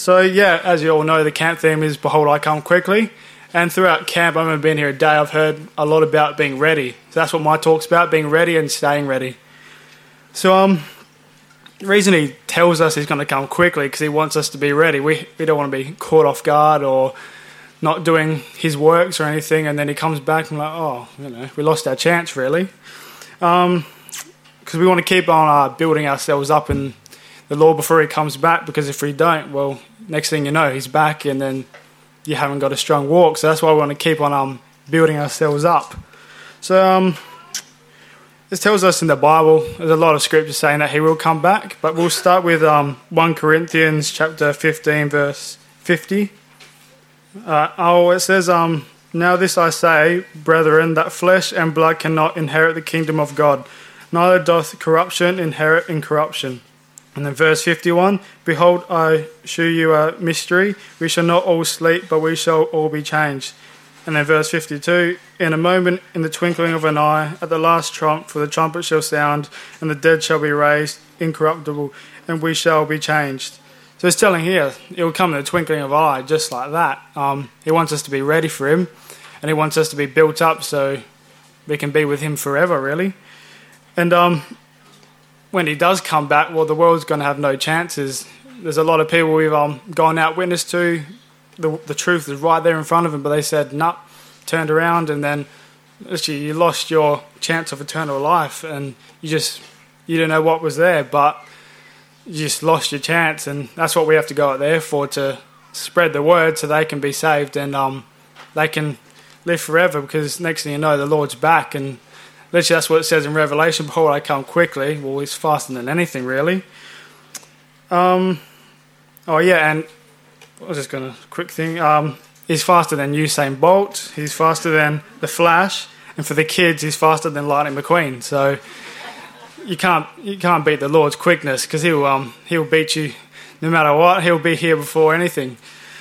So yeah, as you all know, the camp theme is Behold, I Come Quickly. And throughout camp, I've only been here a day, I've heard a lot about being ready. So that's what my talk's about, being ready and staying ready. So the reason he tells us he's going to come quickly because he wants us to be ready. We don't want to be caught off guard or not doing his works or anything, and then he comes back and we lost our chance really. Because we want to keep on building ourselves up in the Lord before he comes back, because if we don't, well, next thing you know, he's back and then you haven't got a strong walk. So that's why we want to keep on building ourselves up. So this tells us in the Bible, there's a lot of scripture saying that he will come back, but we'll start with 1 Corinthians chapter 15, verse 50. It says, Now this I say, brethren, that flesh and blood cannot inherit the kingdom of God, neither doth corruption inherit incorruption. And then verse 51, Behold, I shew you a mystery. We shall not all sleep, but we shall all be changed. And then verse 52, In a moment, in the twinkling of an eye, at the last trump, for the trumpet shall sound, and the dead shall be raised incorruptible, and we shall be changed. So it's telling here, it will come in the twinkling of an eye, just like that. He wants us to be ready for him, and he wants us to be built up so we can be with him forever, really. And when he does come back, well, the world's going to have no chances. There's a lot of people we've gone out witness to. The truth is right there in front of them, but they said, "Nah," turned around, and then literally you lost your chance of eternal life, and you don't know what was there, but you just lost your chance. And that's what we have to go out there for, to spread the word so they can be saved and they can live forever, because next thing you know, the Lord's back. And literally that's what it says in Revelation, Behold, I come quickly. Well, he's faster than anything, really. And I was just going to quick thing. He's faster than Usain Bolt. He's faster than the Flash, and for the kids, he's faster than Lightning McQueen. So you can't beat the Lord's quickness, because he'll beat you no matter what. He'll be here before anything.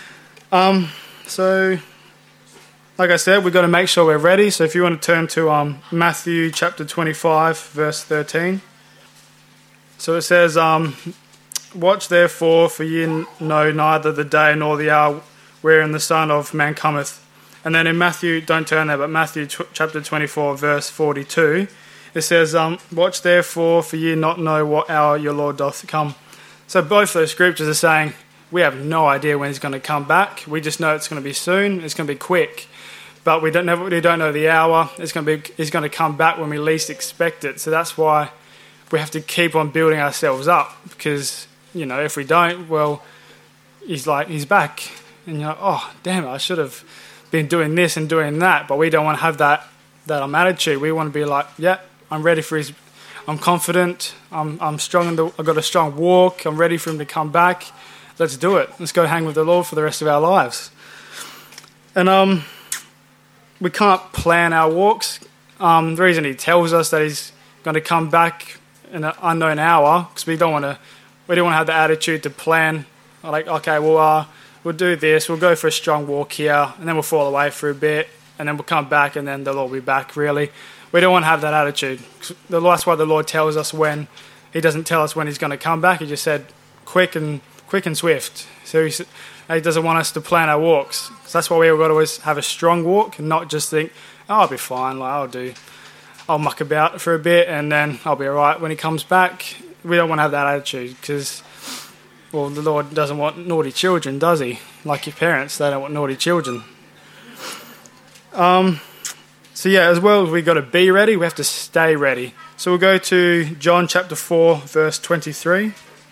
So like I said, we've got to make sure we're ready. So if you want to turn to Matthew chapter 25, verse 13. So it says, Watch therefore, for ye know neither the day nor the hour wherein the Son of Man cometh. And then in Matthew, don't turn there, but Matthew chapter 24, verse 42, it says, Watch therefore, for ye not know what hour your Lord doth come. So both those scriptures are saying, we have no idea when he's going to come back. We just know it's going to be soon. It's going to be quick. But we don't know the hour. He's going to come back when we least expect it. So that's why we have to keep on building ourselves up, because if we don't, well, he's back, and you're like, oh damn it, I should have been doing this and doing that. But we don't want to have that attitude. We want to be like, yeah, I'm ready for his. I'm confident. I'm strong. I've got a strong walk. I'm ready for him to come back. Let's do it. Let's go hang with the Lord for the rest of our lives. And we can't plan our walks. The reason he tells us that he's going to come back in an unknown hour, because we don't want to have the attitude to plan. Like, okay, we'll do this. We'll go for a strong walk here, and then we'll fall away for a bit, and then we'll come back, and then the Lord will be back. Really, we don't want to have that attitude. That's why the Lord tells us when. He doesn't tell us when he's going to come back. He just said, quick and swift. So he doesn't want us to plan our walks. So that's why we've got to always have a strong walk and not just think, I'll be fine, I'll muck about for a bit and then I'll be all right when he comes back. We don't want to have that attitude, because, well, the Lord doesn't want naughty children, does he? Like your parents, they don't want naughty children. So yeah, as well as we've got to be ready, we have to stay ready. So we'll go to John chapter 4, verse 23.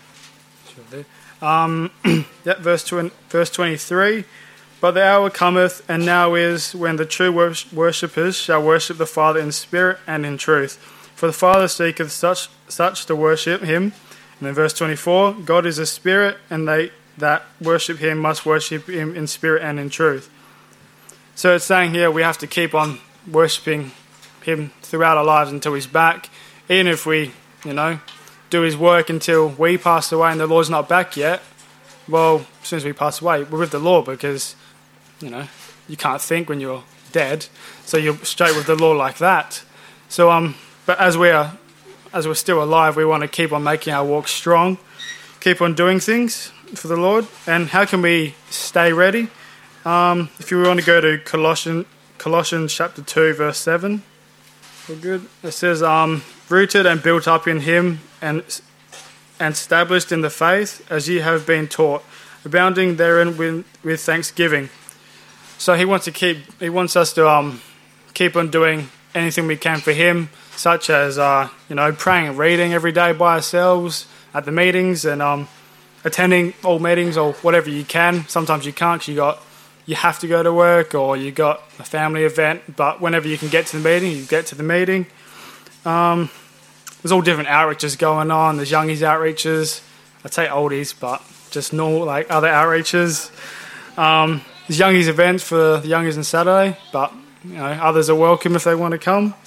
Verse 23. But the hour cometh, and now is, when the true worshippers shall worship the Father in spirit and in truth. For the Father seeketh such to worship him. And then verse 24. God is a spirit, and they that worship him must worship him in spirit and in truth. So it's saying here we have to keep on worshipping him throughout our lives until he's back. Even if we, do his work until we pass away and the Lord's not back yet, well, as soon as we pass away, we're with the Lord, because, you can't think when you're dead, so you're straight with the Lord like that. So, but as we're still alive, we want to keep on making our walk strong, keep on doing things, for the Lord. And how can we stay ready? If you want to go to Colossians chapter 2, verse 7. We're good. It says, rooted and built up in him and established in the faith as ye have been taught, abounding therein with thanksgiving. So he wants us to keep on doing anything we can for him, such as praying and reading every day by ourselves at the meetings, and attending all meetings or whatever you can. Sometimes you can't because you have to go to work or you got a family event, but whenever you can get to the meeting, you get to the meeting. There's all different outreaches going on. There's youngies outreaches. I'd say oldies, but just normal, like other outreaches. There's youngies events for the youngies on Saturday, but others are welcome if they want to come.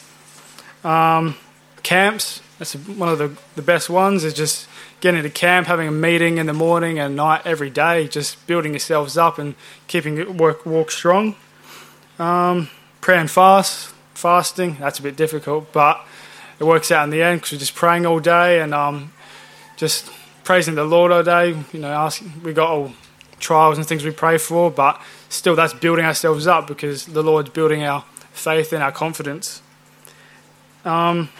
Camps, that's one of the best ones, is just getting to camp, having a meeting in the morning and night every day, just building yourselves up and keeping it walk strong. Prayer and fasting, that's a bit difficult, but it works out in the end because we're just praying all day and just praising the Lord all day. We got all trials and things we pray for, but still that's building ourselves up because the Lord's building our faith and our confidence. But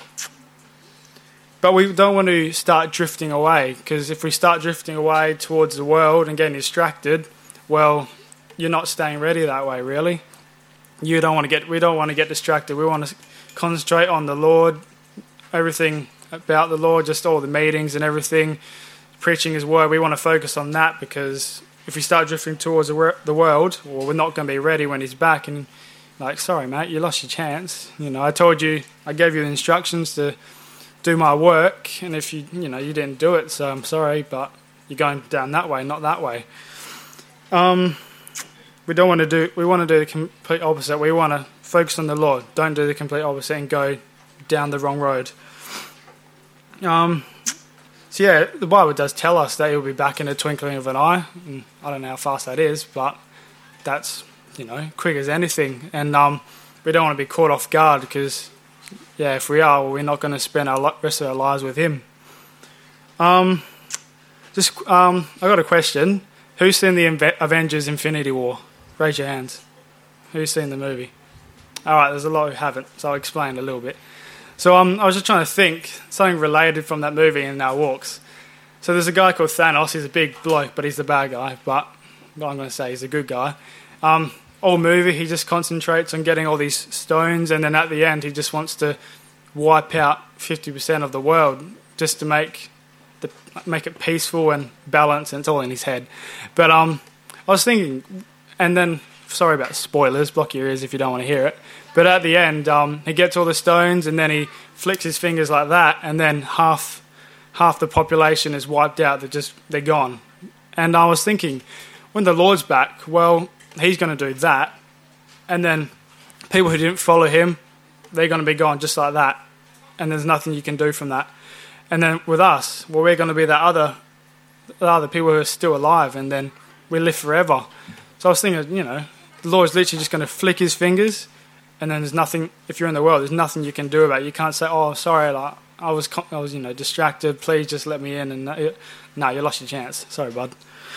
we don't want to start drifting away, because if we start drifting away towards the world and getting distracted, well, you're not staying ready that way, really. We don't want to get distracted. We want to concentrate on the Lord, everything about the Lord, just all the meetings and everything, preaching His word. We want to focus on that, because if we start drifting towards the world, well, we're not going to be ready when He's back. And sorry, mate, you lost your chance. I told you, I gave you the instructions to do my work, and if you didn't do it, so I'm sorry, but you're going down that way, not that way. We want to do the complete opposite. We want to focus on the Lord. Don't do the complete opposite and go down the wrong road. The Bible does tell us that He'll be back in the twinkling of an eye. And I don't know how fast that is, but that's quick as anything. And we don't want to be caught off guard, because if we are, we're not going to spend our rest of our lives with Him. I got a question. Who's seen the Avengers Infinity War? Raise your hands. Who's seen the movie? All right, there's a lot who haven't, so I'll explain a little bit. So I was just trying to think something related from that movie in our walks. So there's a guy called Thanos. He's a big bloke, but he's the bad guy. But what I'm going to say, he's a good guy. All movie, he just concentrates on getting all these stones, and then at the end, he just wants to wipe out 50% of the world just to make it peaceful and balanced, and it's all in his head. But I was thinking, and then, sorry about spoilers, block your ears if you don't want to hear it, but at the end, he gets all the stones, and then he flicks his fingers like that, and then half the population is wiped out. They're gone. And I was thinking, when the Lord's back, well, He's going to do that, and then people who didn't follow Him, they're going to be gone just like that, and there's nothing you can do from that. And then with us, well, we're going to be the other people who are still alive, and then we live forever. So I was thinking, the Lord's literally just going to flick His fingers, and then there's nothing. If you're in the world, there's nothing you can do about it. You can't say, "Oh, sorry, I was distracted. Please just let me in." And no, you lost your chance. Sorry, bud.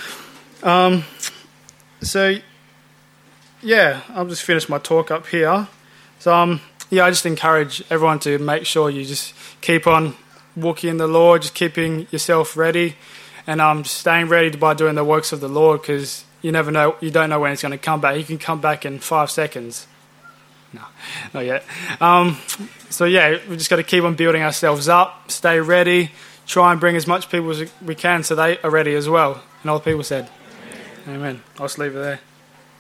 I'll just finish my talk up here. So, I just encourage everyone to make sure you just keep on walking in the Lord, just keeping yourself ready, and staying ready by doing the works of the Lord, because you never know, you don't know when it's going to come back. He can come back in 5 seconds. No, not yet. We just got to keep on building ourselves up, stay ready, try and bring as much people as we can so they are ready as well. And all the people said, Amen. I'll just leave it there.